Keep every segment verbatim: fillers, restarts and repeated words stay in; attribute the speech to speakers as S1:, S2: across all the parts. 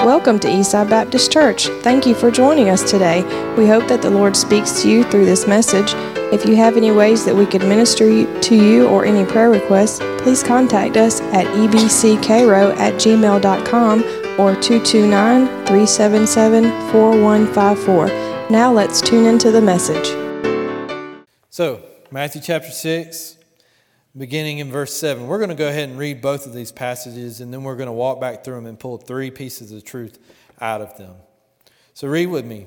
S1: Welcome to Eastside Baptist Church. Thank you for joining us today. We hope that the Lord speaks to you through this message. If you have any ways that we could minister to you or any prayer requests, please contact us at e b c cairo at gmail dot com or two two nine, three seven seven, four one five four. Now let's tune into the message.
S2: So, Matthew chapter six, beginning in verse seven. We're going to go ahead and read both of these passages, and then we're going to walk back through them and pull three pieces of truth out of them. So read with me.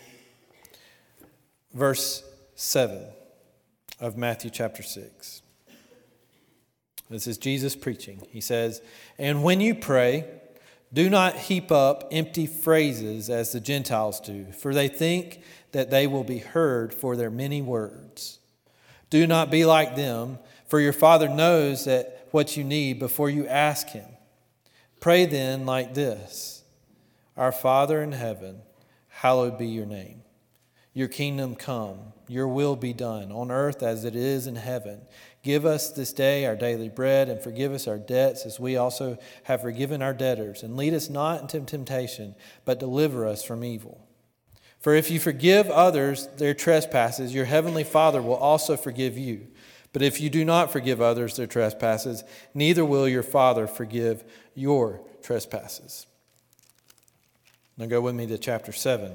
S2: Verse seven of Matthew chapter six. This is Jesus preaching. He says, "And when you pray, do not heap up empty phrases as the Gentiles do, for they think that they will be heard for their many words. Do not be like them, for your Father knows that what you need before you ask Him. Pray then like this: Our Father in heaven, hallowed be your name. Your kingdom come, your will be done, on earth as it is in heaven. Give us this day our daily bread, and forgive us our debts as we also have forgiven our debtors. And lead us not into temptation, but deliver us from evil. For if you forgive others their trespasses, your heavenly Father will also forgive you. But if you do not forgive others their trespasses, neither will your Father forgive your trespasses." Now go with me to chapter seven.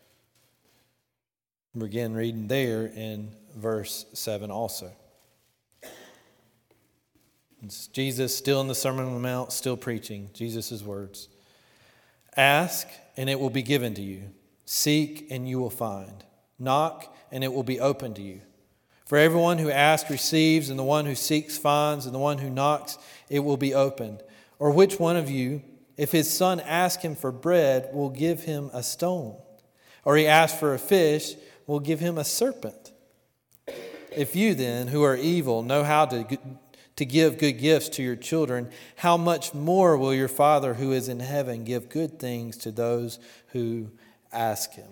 S2: Begin reading there in verse seven also. It's Jesus still in the Sermon on the Mount, still preaching Jesus' words. "Ask, and it will be given to you. Seek, and you will find. Knock, and it will be opened to you. For everyone who asks receives, and the one who seeks finds, and the one who knocks it will be opened. Or which one of you, if his son asks him for bread, will give him a stone? Or he asks for a fish, will give him a serpent? If you then, who are evil, know how to, to give good gifts to your children, how much more will your Father who is in heaven give good things to those who ask Him?"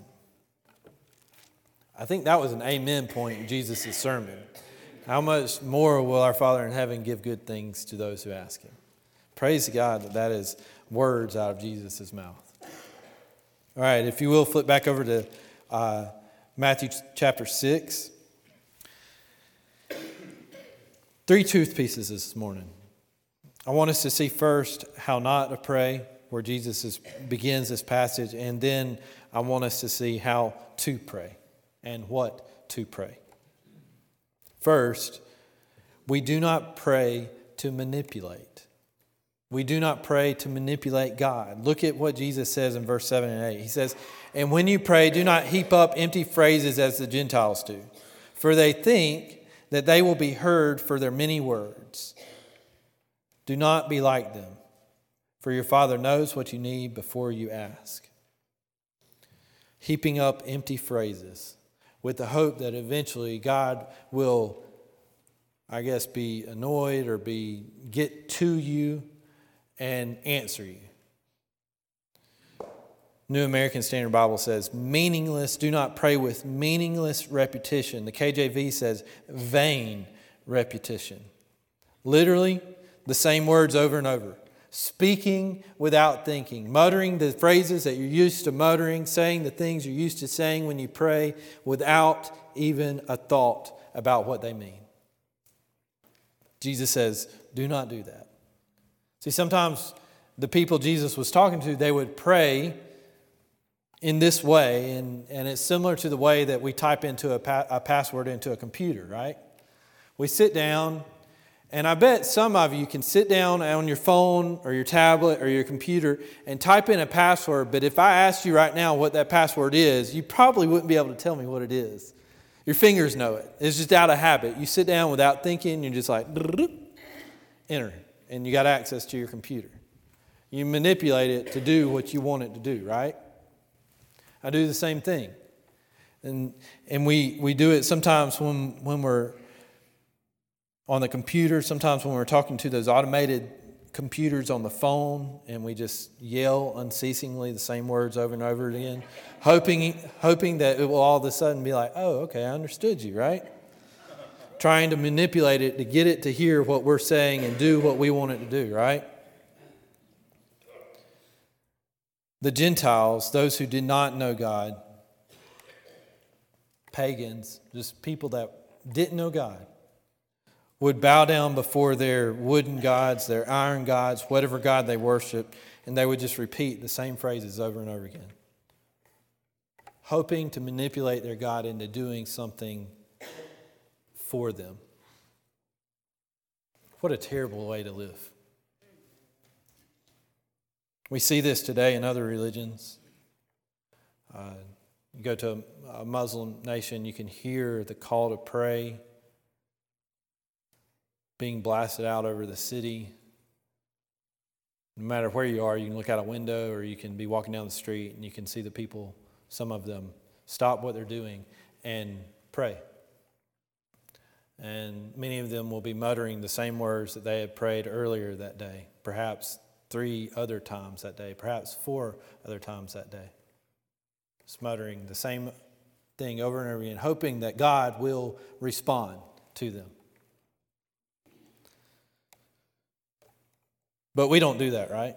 S2: I think that was an amen point in Jesus' sermon. How much more will our Father in heaven give good things to those who ask Him? Praise God that that is words out of Jesus' mouth. All right, if you will, flip back over to uh, Matthew chapter six. Three truth pieces this morning. I want us to see first how not to pray, where Jesus is, begins this passage, and then I want us to see how to pray and what to pray. First, we do not pray to manipulate. We do not pray to manipulate God. Look at what Jesus says in verse seven and eight. He says, "And when you pray, do not heap up empty phrases as the Gentiles do, for they think that they will be heard for their many words. Do not be like them, for your Father knows what you need before you ask." Heaping up empty phrases with the hope that eventually God will, I guess, be annoyed or be get to you and answer you. New American Standard Bible says, meaningless, do not pray with meaningless repetition. The K J V says, vain repetition. Literally, the same words over and over. Speaking without thinking, muttering the phrases that you're used to muttering, saying the things you're used to saying when you pray without even a thought about what they mean. Jesus says, do not do that. See, sometimes the people Jesus was talking to, they would pray in this way, and, and it's similar to the way that we type into a, pa- a password into a computer, right? We sit down, and I bet some of you can sit down on your phone or your tablet or your computer and type in a password, but if I asked you right now what that password is, you probably wouldn't be able to tell me what it is. Your fingers know it. It's just out of habit. You sit down without thinking, you're just like, enter, and you got access to your computer. You manipulate it to do what you want it to do, right? I do the same thing. And and we, we do it sometimes when, when we're on the computer, sometimes when we're talking to those automated computers on the phone, and we just yell unceasingly the same words over and over again, hoping hoping that it will all of a sudden be like, oh, okay, I understood you, right? Trying to manipulate it to get it to hear what we're saying and do what we want it to do, right? the Gentiles, those who did not know God, pagans, just people that didn't know God, would bow down before their wooden gods, their iron gods, whatever God they worshiped, and they would just repeat the same phrases over and over again, hoping to manipulate their God into doing something for them. What a terrible way to live. We see this today in other religions. Uh, you go to a, a Muslim nation, you can hear the call to pray being blasted out over the city. No matter where you are, you can look out a window or you can be walking down the street and you can see the people, some of them, stop what they're doing and pray. And many of them will be muttering the same words that they had prayed earlier that day, perhaps three other times that day, perhaps four other times that day. Just muttering the same thing over and over again, hoping that God will respond to them. But we don't do that, right?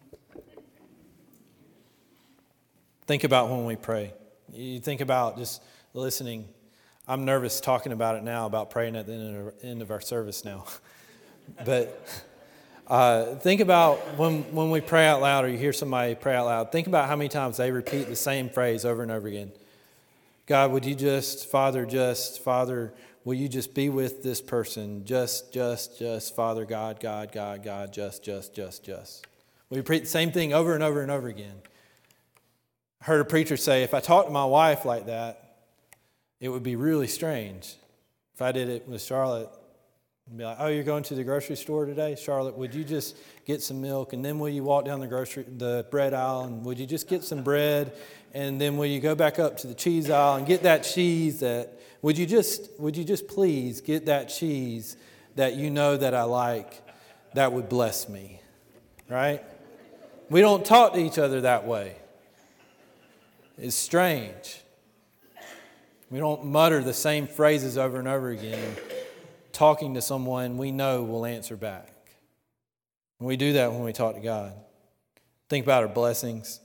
S2: Think about when we pray. You think about just listening. I'm nervous talking about it now, about praying at the end of our service now. But uh, think about when, when we pray out loud or you hear somebody pray out loud, think about how many times they repeat the same phrase over and over again. God, would you just, Father, just, Father, will you just be with this person? Just, just, just, Father, God, God, God, God, just, just, just, just. We repeat the same thing over and over and over again. I heard a preacher say, if I talked to my wife like that, it would be really strange. If I did it with Charlotte, I'd be like, oh, you're going to the grocery store today? Charlotte, would you just get some milk? And then will you walk down the grocery, the bread aisle, and would you just get some bread? And then will you go back up to the cheese aisle and get that cheese that, would you just, would you just please get that cheese that you know that I like, that would bless me, right? We don't talk to each other that way. It's strange. We don't mutter the same phrases over and over again, talking to someone we know will answer back. And we do that when we talk to God. Think about our blessings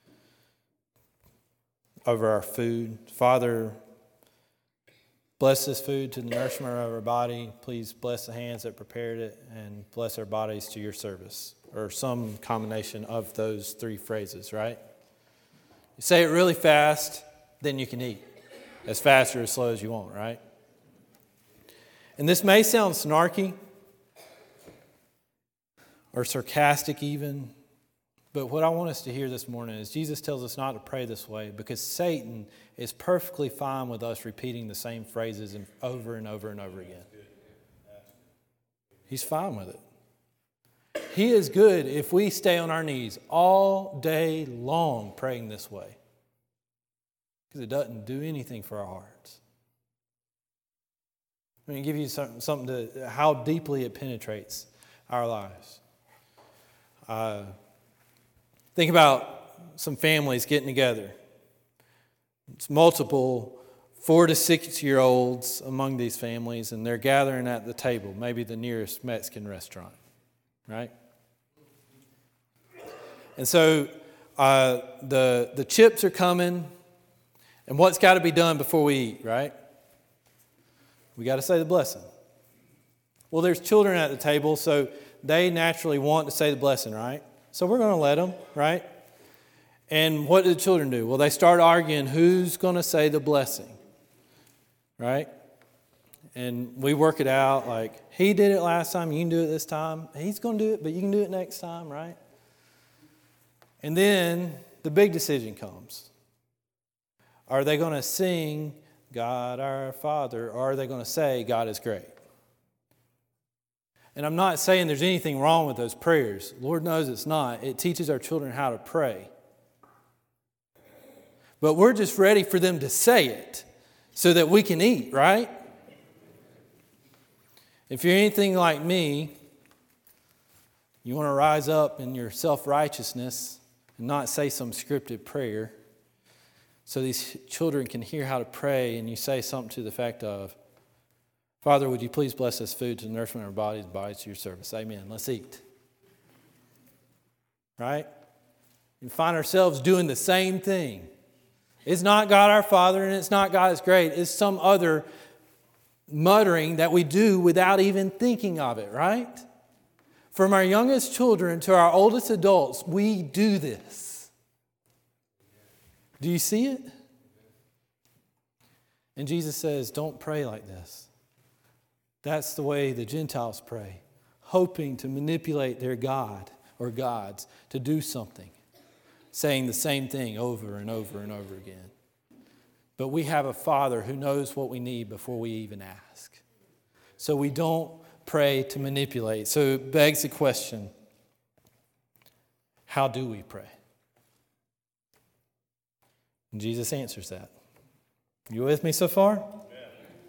S2: over our food. Father, bless this food to the nourishment of our body. Please bless the hands that prepared it and bless our bodies to your service. Or some combination of those three phrases, right? You say it really fast, then you can eat. As fast or as slow as you want, right? And this may sound snarky or sarcastic even, but what I want us to hear this morning is Jesus tells us not to pray this way because Satan is perfectly fine with us repeating the same phrases over and over and over again. He's fine with it. He is good if we stay on our knees all day long praying this way. Because it doesn't do anything for our hearts. I'm going to give you some, something to how deeply it penetrates our lives. Uh, think about some families getting together. It's multiple four to six year olds among these families, and they're gathering at the table, maybe the nearest Mexican restaurant, right? And so uh, the the chips are coming. And what's got to be done before we eat, right? We got to say the blessing. Well, there's children at the table, so they naturally want to say the blessing, right? So we're going to let them, right? And what do the children do? Well, they start arguing who's going to say the blessing, right? And we work it out like, he did it last time, you can do it this time. He's going to do it, but you can do it next time, right? And then the big decision comes. Are they going to sing God our Father, or are they going to say God is great? And I'm not saying there's anything wrong with those prayers. Lord knows it's not. It teaches our children how to pray. But we're just ready for them to say it so that we can eat, right? If you're anything like me, you want to rise up in your self-righteousness and not say some scripted prayer, so these children can hear how to pray, and you say something to the effect of, Father, would you please bless this food to the nourishment of our bodies, bodies to your service. Amen. Let's eat. Right? and find ourselves doing the same thing. It's not God our Father, and it's not God is great. It's some other muttering that we do without even thinking of it, right? From our youngest children to our oldest adults, we do this. Do you see it? And Jesus says, don't pray like this. That's the way the Gentiles pray, hoping to manipulate their God or gods to do something, saying the same thing over and over and over again. But we have a Father who knows what we need before we even ask. So we don't pray to manipulate. So it begs the question, how do we pray? And Jesus answers that. You with me so far? Yeah.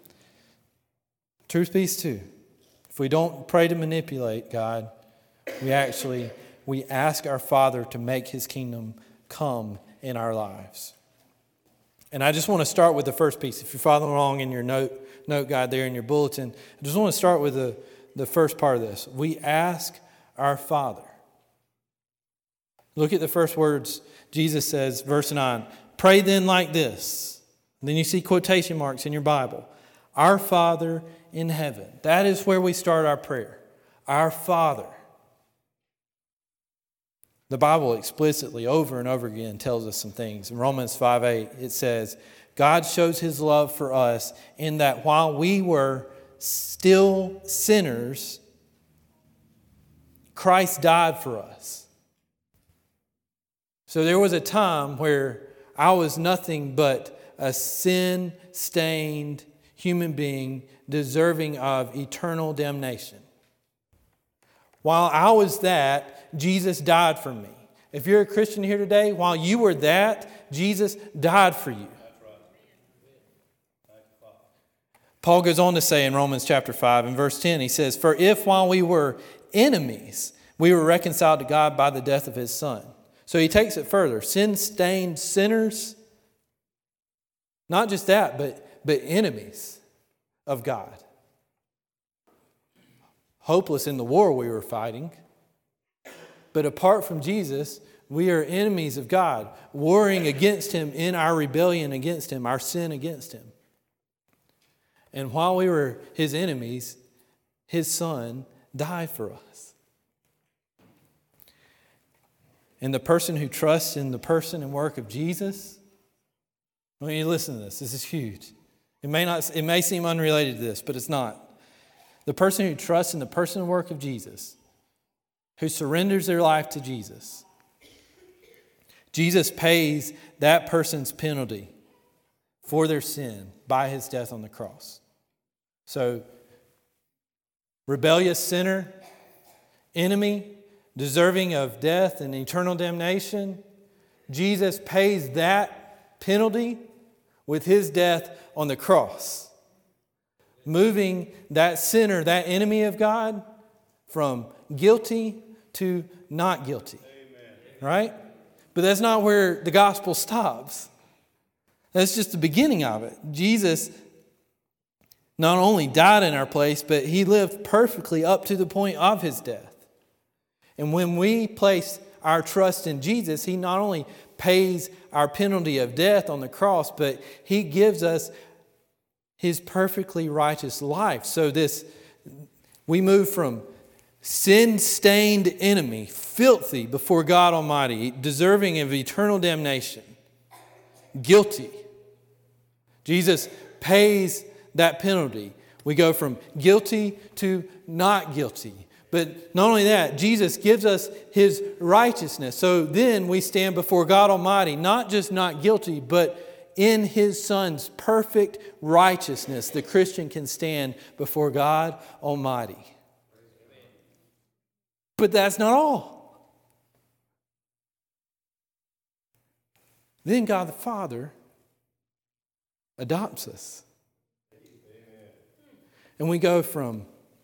S2: Truth be told, if we don't pray to manipulate God, we actually, we ask our Father to make His kingdom come in our lives. And I just want to start with the first piece. If you're following along in your note, note guide there in your bulletin, I just want to start with the, the first part of this. We ask our Father. Look at the first words Jesus says, verse nine. Pray then like this. And then you see quotation marks in your Bible. Our Father in heaven. That is where we start our prayer. Our Father. The Bible explicitly over and over again tells us some things. In Romans five eight it says, God shows His love for us in that while we were still sinners, Christ died for us. So there was a time where I was nothing but a sin-stained human being deserving of eternal damnation. While I was that, Jesus died for me. If you're a Christian here today, while you were that, Jesus died for you. Paul goes on to say in Romans chapter five and verse ten, he says, for if while we were enemies, we were reconciled to God by the death of His Son. So he takes it further. Sin-stained sinners, not just that, but, but enemies of God. Hopeless in the war we were fighting. But apart from Jesus, we are enemies of God, warring against Him in our rebellion against Him, our sin against Him. And while we were His enemies, His Son died for us. And the person who trusts in the person and work of Jesus, I want you to listen to this. This is huge. It may not, it may seem unrelated to this, but it's not. The person who trusts in the person and work of Jesus, who surrenders their life to Jesus, Jesus pays that person's penalty for their sin by His death on the cross. So, rebellious sinner, enemy, deserving of death and eternal damnation, Jesus pays that penalty with His death on the cross, moving that sinner, that enemy of God, from guilty to not guilty. Amen. Right? But that's not where the gospel stops. That's just the beginning of it. Jesus not only died in our place, but He lived perfectly up to the point of His death. And when we place our trust in Jesus, He not only pays our penalty of death on the cross, but He gives us His perfectly righteous life. So this, we move from sin-stained enemy, filthy before God Almighty, deserving of eternal damnation, guilty. Jesus pays that penalty. We go from guilty to not guilty. But not only that, Jesus gives us His righteousness. So then we stand before God Almighty, not just not guilty, but in His Son's perfect righteousness, the Christian can stand before God Almighty. But that's not all. Then God the Father adopts us. And we go from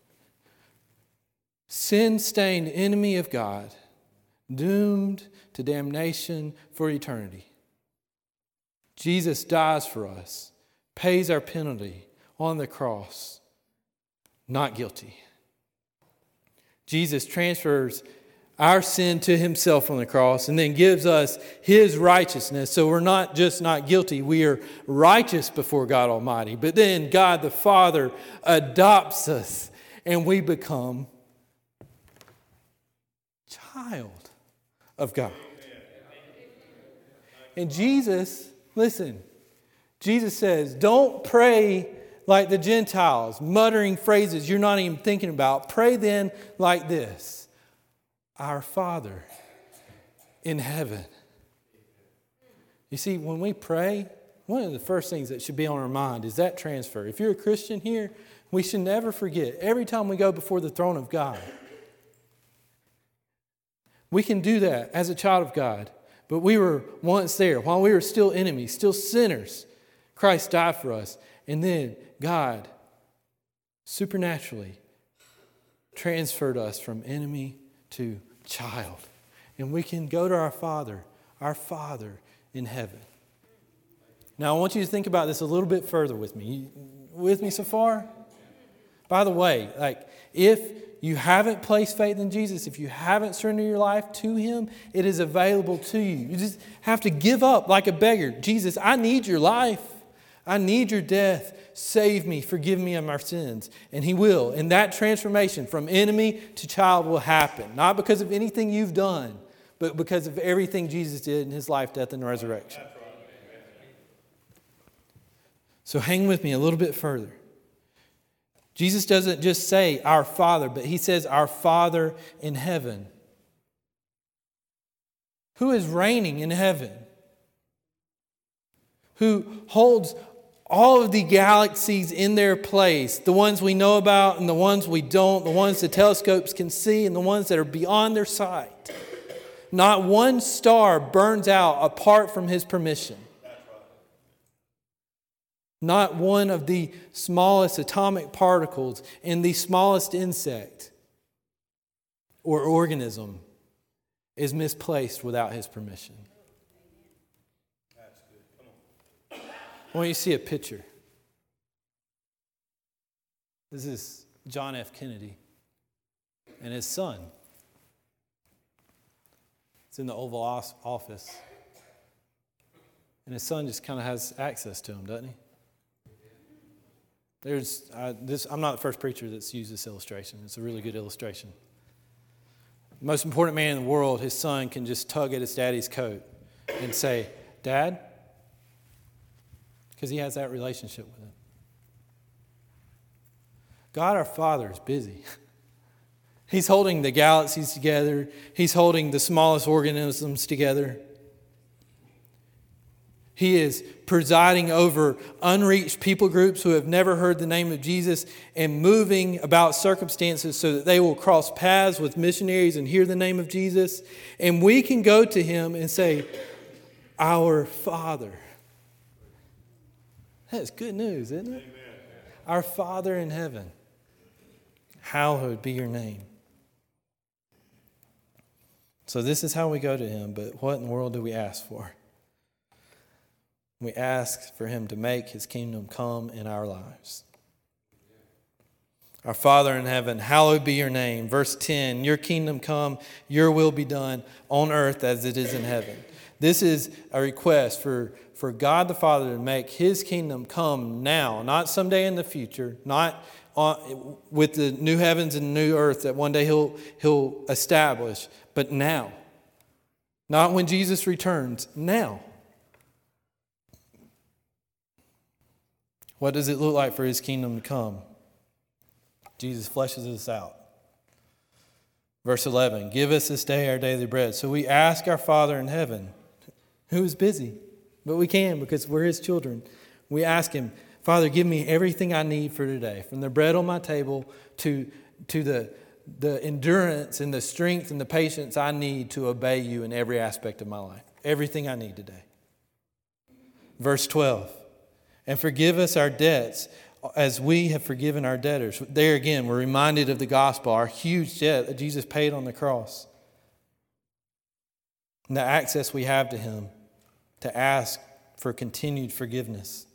S2: sin-stained enemy of God, doomed to damnation for eternity. Jesus dies for us, pays our penalty on the cross, not guilty. Jesus transfers our sin to himself on the cross and then gives us his righteousness. So we're not just not guilty, we are righteous before God Almighty. But then God the Father adopts us and we become child of God. And Jesus, listen, Jesus says, don't pray like the Gentiles, muttering phrases you're not even thinking about. Pray then like this. Our Father in heaven. You see, when we pray, one of the first things that should be on our mind is that transfer. If you're a Christian here, we should never forget, every time we go before the throne of God, we can do that as a child of God. But we were once there. While we were still enemies, still sinners, Christ died for us. And then God supernaturally transferred us from enemy to child. And we can go to our Father, our Father in heaven. Now, I want you to think about this a little bit further with me. You with me so far? By the way, like, if you haven't placed faith in Jesus, if you haven't surrendered your life to Him, it is available to you. You just have to give up like a beggar. Jesus, I need your life. I need your death. Save me, forgive me of my sins. And He will. And that transformation from enemy to child will happen. Not because of anything you've done, but because of everything Jesus did in His life, death, and resurrection. So hang with me a little bit further. Jesus doesn't just say our Father, but He says our Father in heaven. Who is reigning in heaven? Who holds all of the galaxies in their place, the ones we know about and the ones we don't, the ones the telescopes can see and the ones that are beyond their sight. Not one star burns out apart from His permission. Not one of the smallest atomic particles in the smallest insect or organism is misplaced without His permission. I want you to see a picture. This is John F. Kennedy and his son. It's in the Oval Office. And his son just kind of has access to him, doesn't he? There's uh, this. I'm not the first preacher that's used this illustration. It's a really good illustration. The most important man in the world, his son, can just tug at his daddy's coat and say, Dad, because he has that relationship with him. God our Father is busy. He's holding the galaxies together. He's holding the smallest organisms together. He is presiding over unreached people groups who have never heard the name of Jesus and moving about circumstances so that they will cross paths with missionaries and hear the name of Jesus. And we can go to Him and say, Our Father. That's good news, isn't it? Amen. Our Father in heaven, hallowed be your name. So this is how we go to Him, but what in the world do we ask for? We ask for Him to make His kingdom come in our lives. Our Father in heaven, hallowed be your name. Verse ten, your kingdom come, your will be done on earth as it is in heaven. This is a request for, for God the Father to make His kingdom come now, not someday in the future, not on, with the new heavens and new earth that one day He'll, he'll establish, but now. Not when Jesus returns, now. What does it look like for His kingdom to come? Jesus fleshes this out. Verse eleven, give us this day our daily bread. So we ask our Father in heaven, who is busy, but we can because we're His children. We ask Him, Father, give me everything I need for today, from the bread on my table to, to the, the endurance and the strength and the patience I need to obey You in every aspect of my life. Everything I need today. Verse twelve, and forgive us our debts as we have forgiven our debtors. There again, we're reminded of the gospel, our huge debt that Jesus paid on the cross. And the access we have to Him to ask for continued forgiveness.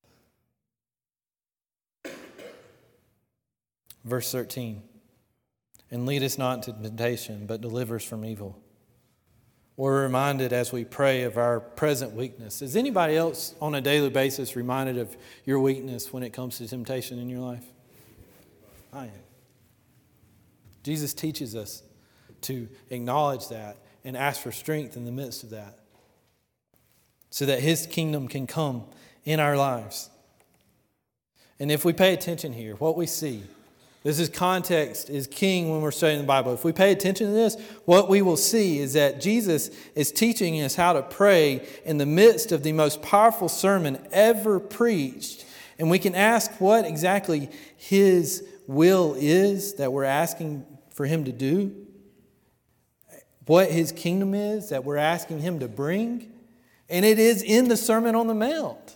S2: Verse thirteen, and lead us not into temptation, but deliver us from evil. We're reminded as we pray of our present weakness. Is anybody else on a daily basis reminded of your weakness when it comes to temptation in your life? I am. Jesus teaches us to acknowledge that and ask for strength in the midst of that, so that His kingdom can come in our lives. And if we pay attention here, what we see, this is context is king when we're studying the Bible. If we pay attention to this, what we will see is that Jesus is teaching us how to pray in the midst of the most powerful sermon ever preached. And we can ask what exactly His will is that we're asking for Him to do, what His kingdom is that we're asking Him to bring. And it is in the Sermon on the Mount.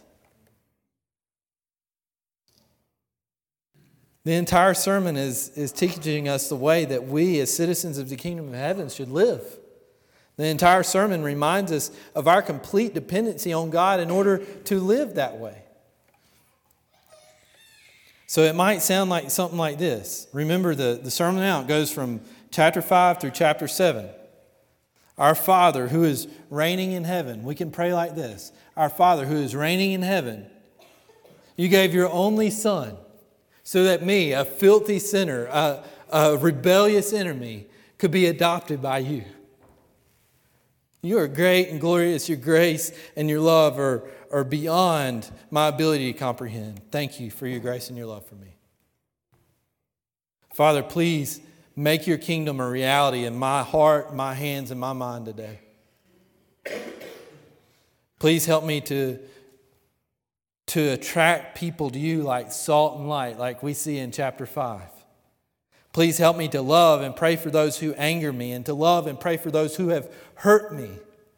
S2: The entire sermon is, is teaching us the way that we as citizens of the kingdom of heaven should live. The entire sermon reminds us of our complete dependency on God in order to live that way. So it might sound like something like this. Remember, the, the Sermon on the Mount goes from chapter five through chapter seven. Our Father who is reigning in heaven. We can pray like this. Our Father who is reigning in heaven, you gave your only Son, so that me, a filthy sinner, a, a rebellious enemy, could be adopted by you. You are great and glorious. Your grace and your love are, are beyond my ability to comprehend. Thank you for your grace and your love for me. Father, please make your kingdom a reality in my heart, my hands, and my mind today. Please help me to to attract people to you like salt and light, like we see in chapter five. Please help me to love and pray for those who anger me, and to love and pray for those who have hurt me.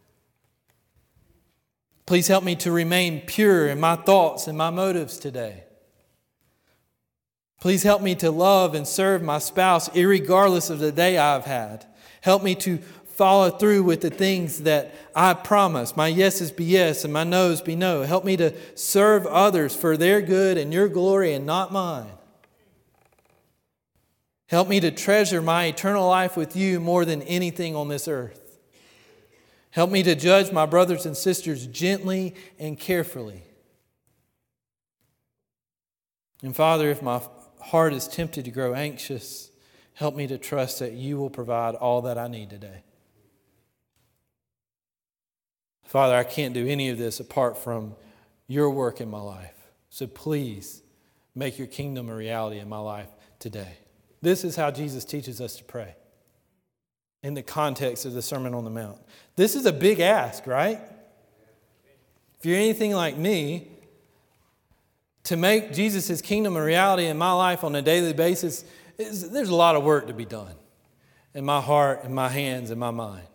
S2: Please help me to remain pure in my thoughts and my motives today. Please help me to love and serve my spouse irregardless of the day I've had. Help me to follow through with the things that I promise. My yeses be yes and my noes be no. Help me to serve others for their good and your glory and not mine. Help me to treasure my eternal life with you more than anything on this earth. Help me to judge my brothers and sisters gently and carefully. And Father, if my heart is tempted to grow anxious, help me to trust that you will provide all that I need today. Father, I can't do any of this apart from your work in my life. So please make your kingdom a reality in my life today. This is how Jesus teaches us to pray in the context of the Sermon on the Mount. This is a big ask, right? If you're anything like me, to make Jesus' kingdom a reality in my life on a daily basis, there's a lot of work to be done in my heart, in my hands, in my mind.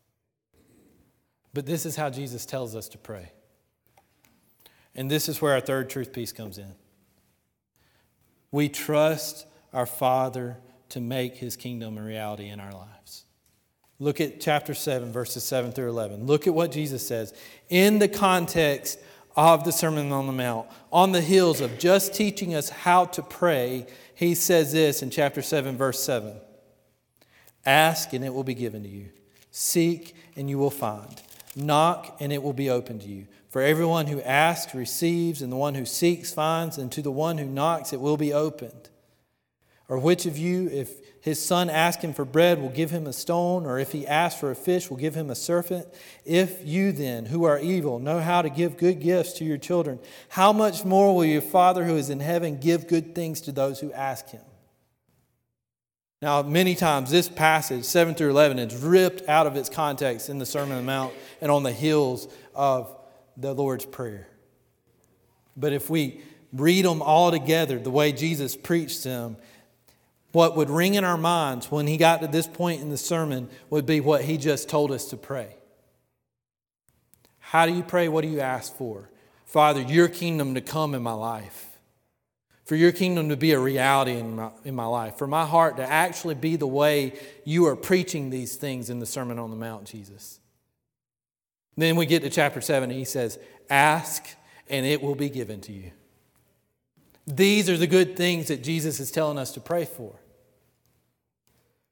S2: But this is how Jesus tells us to pray. And this is where our third truth piece comes in. We trust our Father to make His kingdom a reality in our lives. Look at chapter seven, verses seven through eleven. Look at what Jesus says in the context of the Sermon on the Mount. On the heels of just teaching us how to pray, He says this in chapter seven, verse seven. Ask and it will be given to you. Seek and you will find. Knock, and it will be opened to you. For everyone who asks receives, and the one who seeks finds, and to the one who knocks it will be opened. Or which of you, if his son asks him for bread, will give him a stone? Or if he asks for a fish, will give him a serpent? If you then, who are evil, know how to give good gifts to your children, how much more will your Father who is in heaven give good things to those who ask Him? Now, many times this passage, seven through eleven, is ripped out of its context in the Sermon on the Mount and on the heels of the Lord's Prayer. But if we read them all together the way Jesus preached them, what would ring in our minds when He got to this point in the sermon would be what He just told us to pray. How do you pray? What do you ask for? Father, your kingdom to come in my life. For your kingdom to be a reality in my, in my life. For my heart to actually be the way you are preaching these things in the Sermon on the Mount, Jesus. Then we get to chapter seven and He says, ask and it will be given to you. These are the good things that Jesus is telling us to pray for.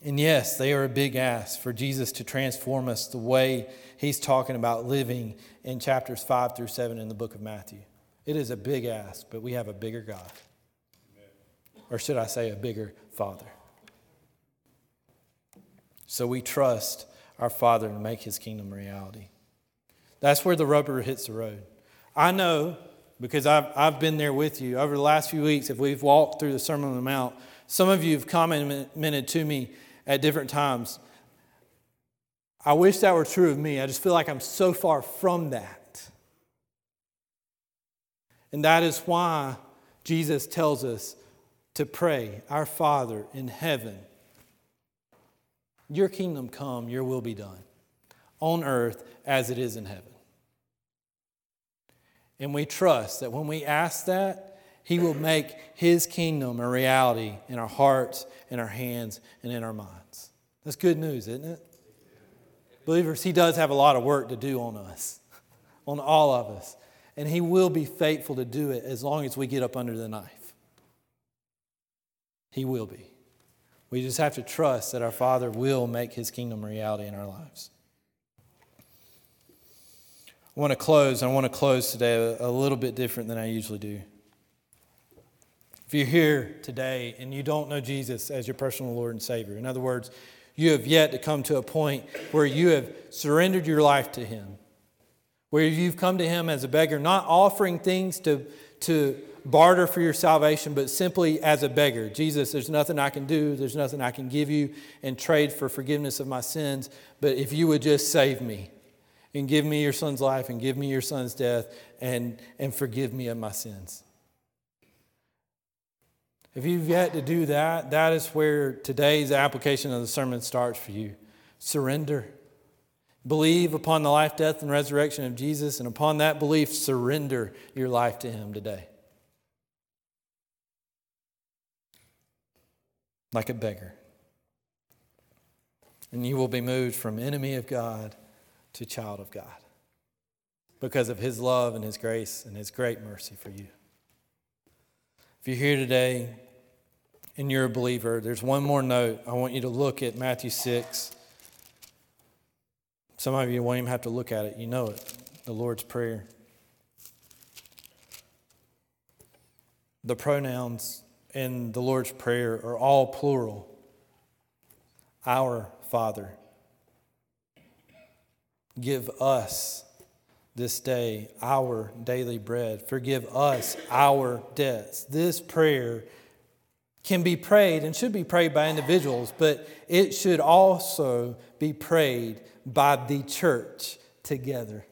S2: And yes, they are a big ask for Jesus to transform us the way he's talking about living in chapters five through seven in the book of Matthew. It is a big ask, but we have a bigger God. Or should I say a bigger Father. So we trust our Father to make his kingdom a reality. That's where the rubber hits the road. I know, because I've, I've been there with you over the last few weeks, if we've walked through the Sermon on the Mount, some of you have commented to me at different times, I wish that were true of me. I just feel like I'm so far from that. And that is why Jesus tells us to pray, our Father in heaven, your kingdom come, your will be done, on earth as it is in heaven. And we trust that when we ask that, he will make his kingdom a reality in our hearts, in our hands, and in our minds. That's good news, isn't it? Believers, he does have a lot of work to do on us, on all of us. And he will be faithful to do it as long as we get up under the knife. He will be. We just have to trust that our Father will make his kingdom a reality in our lives. I want to close. I want to close today a, a little bit different than I usually do. If you're here today and you don't know Jesus as your personal Lord and Savior, in other words, you have yet to come to a point where you have surrendered your life to him, where you've come to him as a beggar, not offering things to, to barter for your salvation, but simply as a beggar. Jesus, there's nothing I can do, there's nothing I can give you and trade for forgiveness of my sins, but if you would just save me and give me your son's life and give me your son's death and, and forgive me of my sins. If you've yet to do that, that is where today's application of the sermon starts for you. Surrender. Believe upon the life, death, and resurrection of Jesus, and upon that belief, surrender your life to him today. Like a beggar. And you will be moved from enemy of God to child of God because of his love and his grace and his great mercy for you. If you're here today and you're a believer, there's one more note. I want you to look at Matthew six. Some of you won't even have to look at it. You know it. The Lord's Prayer. The pronouns in the Lord's Prayer are all plural. Our Father, give us this day our daily bread. Forgive us our debts. This prayer can be prayed and should be prayed by individuals, but it should also be prayed by the church together.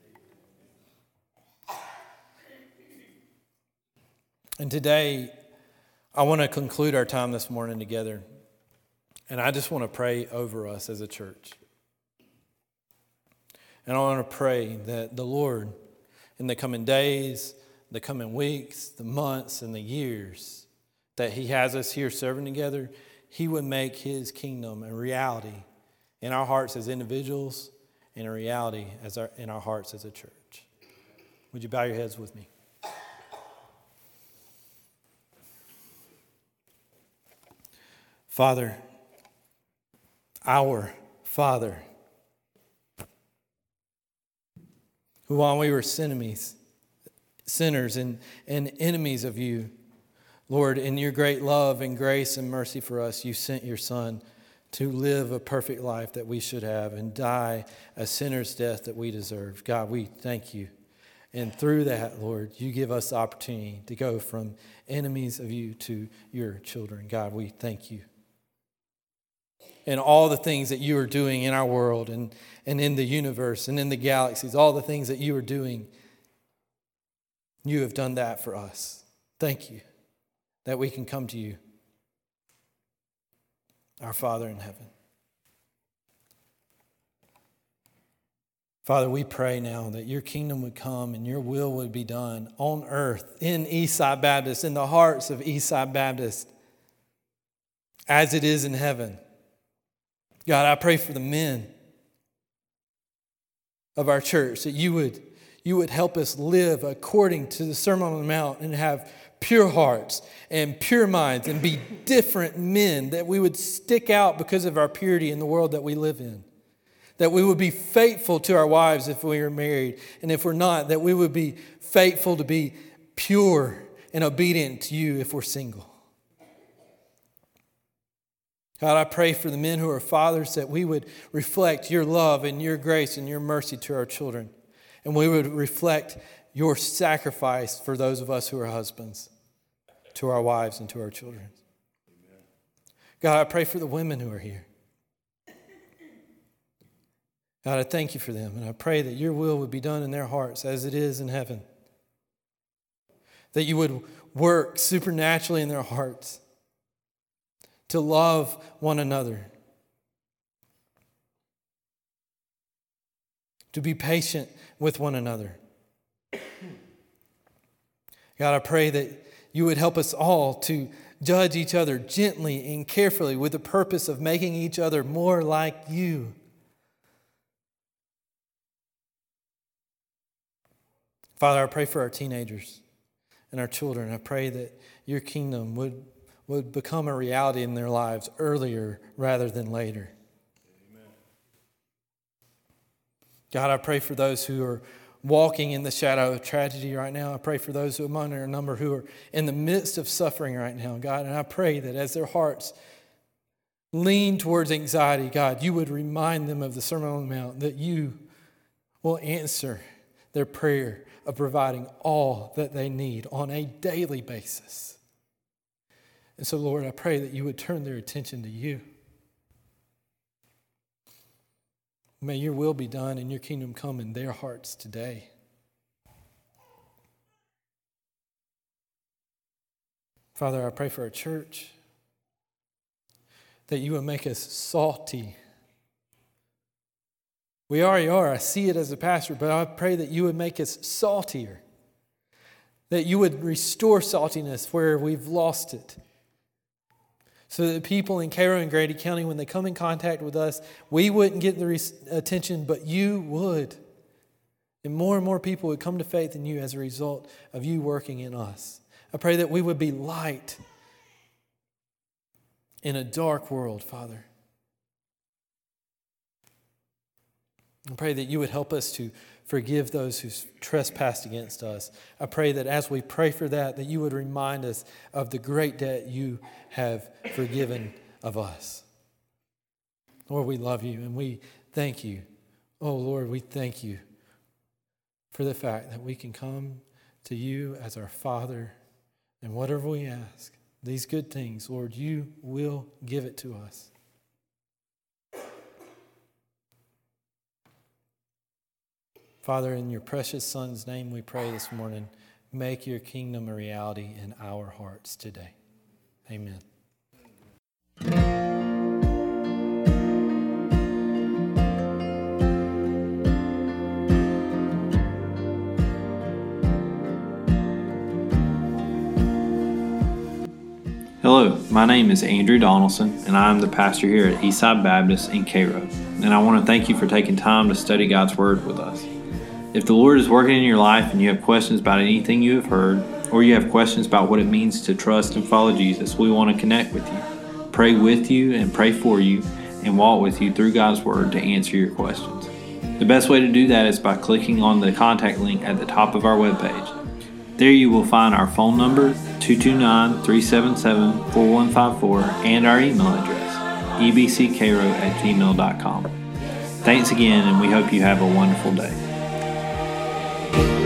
S2: And today, I want to conclude our time this morning together, and I just want to pray over us as a church. And I want to pray that the Lord, in the coming days, the coming weeks, the months, and the years that he has us here serving together, he would make his kingdom a reality in our hearts as individuals and a reality as our, in our hearts as a church. Would you bow your heads with me? Father, our Father, who while we were enemies, sinners and, and enemies of you, Lord, in your great love and grace and mercy for us, you sent your Son to live a perfect life that we should have and die a sinner's death that we deserve. God, we thank you. And through that, Lord, you give us the opportunity to go from enemies of you to your children. God, we thank you. And all the things that you are doing in our world and, and in the universe and in the galaxies, all the things that you are doing, you have done that for us. Thank you that we can come to you, our Father in heaven. Father, we pray now that your kingdom would come and your will would be done on earth, in Eastside Baptist, in the hearts of Eastside Baptist, as it is in heaven. God, I pray for the men of our church that you would, you would help us live according to the Sermon on the Mount and have pure hearts and pure minds and be different men, that we would stick out because of our purity in the world that we live in. That we would be faithful to our wives if we are married, and if we're not, that we would be faithful to be pure and obedient to you if we're single. God, I pray for the men who are fathers that we would reflect your love and your grace and your mercy to our children. And we would reflect your sacrifice for those of us who are husbands, to our wives and to our children. Amen. God, I pray for the women who are here. God, I thank you for them, and I pray that your will would be done in their hearts as it is in heaven. That you would work supernaturally in their hearts to love one another, to be patient with one another. God, I pray that you would help us all to judge each other gently and carefully with the purpose of making each other more like you. Father, I pray for our teenagers and our children. I pray that your kingdom would, would become a reality in their lives earlier rather than later. Amen. God, I pray for those who are walking in the shadow of tragedy right now. I pray for those who among our number who are in the midst of suffering right now, God. And I pray that as their hearts lean towards anxiety, God, you would remind them of the Sermon on the Mount, that you will answer their prayer of providing all that they need on a daily basis. And so, Lord, I pray that you would turn their attention to you. May your will be done and your kingdom come in their hearts today. Father, I pray for our church, that you would make us salty. We already are. I see it as a pastor, but I pray that you would make us saltier. That you would restore saltiness where we've lost it. So that people in Cairo and Grady County, when they come in contact with us, we wouldn't get the re- attention, but you would. And more and more people would come to faith in you as a result of you working in us. I pray that we would be light in a dark world, Father. I pray that you would help us to forgive those who trespassed against us. I pray that as we pray for that, that you would remind us of the great debt you have forgiven of us. Lord, we love you and we thank you. Oh, Lord, we thank you for the fact that we can come to you as our Father, and whatever we ask, these good things, Lord, you will give it to us. Father, in your precious Son's name we pray this morning, make your kingdom a reality in our hearts today. Amen.
S3: Hello, my name is Andrew Donaldson, and I am the pastor here at Eastside Baptist in Cairo. And I want to thank you for taking time to study God's Word with us. If the Lord is working in your life and you have questions about anything you have heard, or you have questions about what it means to trust and follow Jesus, we want to connect with you, pray with you and pray for you, and walk with you through God's Word to answer your questions. The best way to do that is by clicking on the contact link at the top of our webpage. There you will find our phone number, two two nine, three seven seven, four one five four, and our email address, e b c cairo at gmail dot com. Thanks again, and we hope you have a wonderful day.